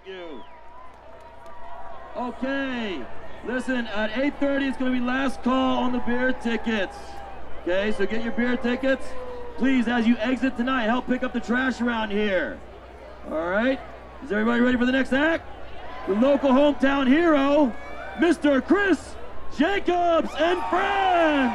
Thank you. Okay, listen, at 8:30 it's going to be last call on the beer tickets. Okay, so get your beer tickets. Please, as you exit tonight, help pick up the trash around here. All right, is everybody ready for the next act? The local hometown hero, Mr. Chris Jacobs and friends.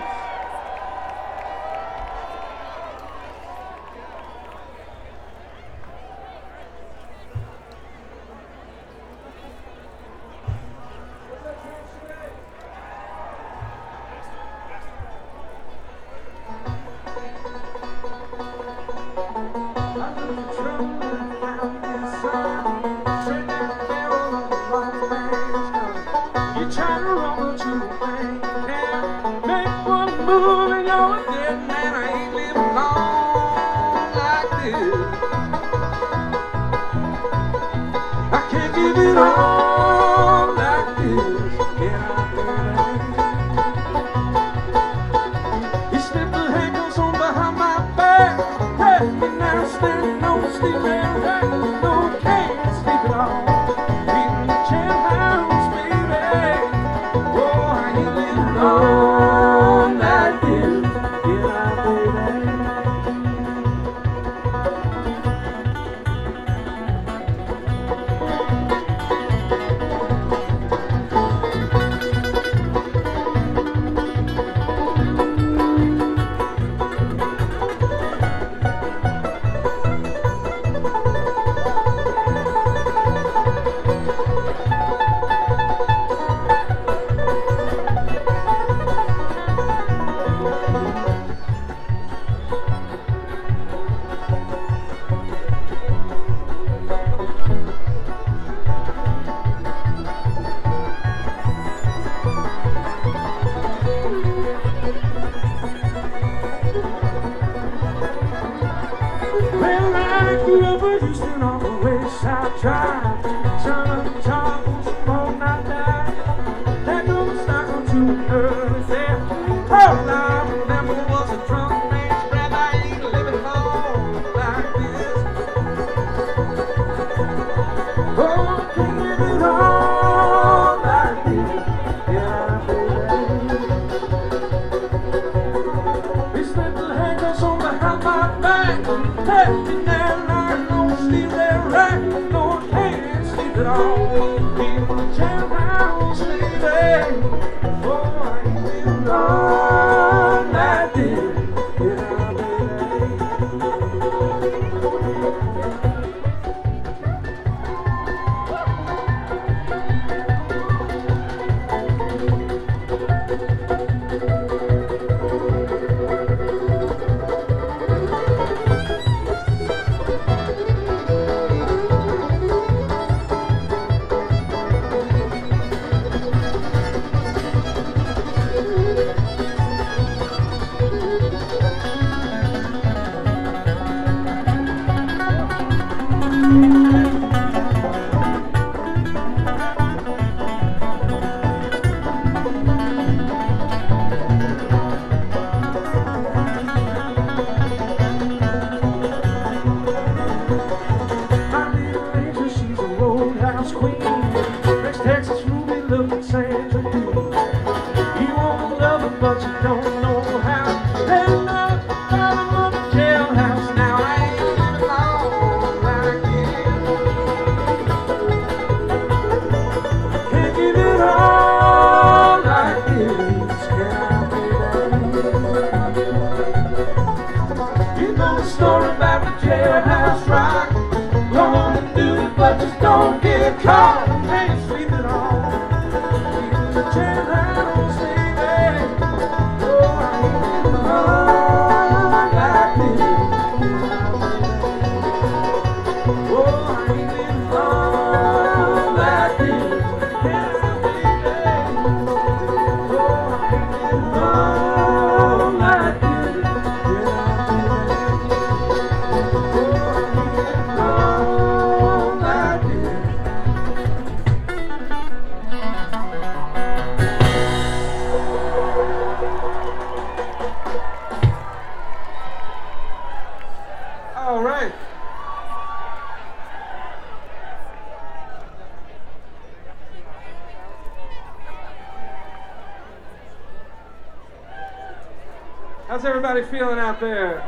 How's everybody feeling out there?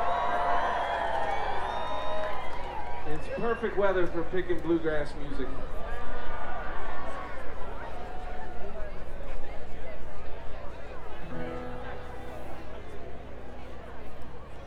It's perfect weather for picking bluegrass music.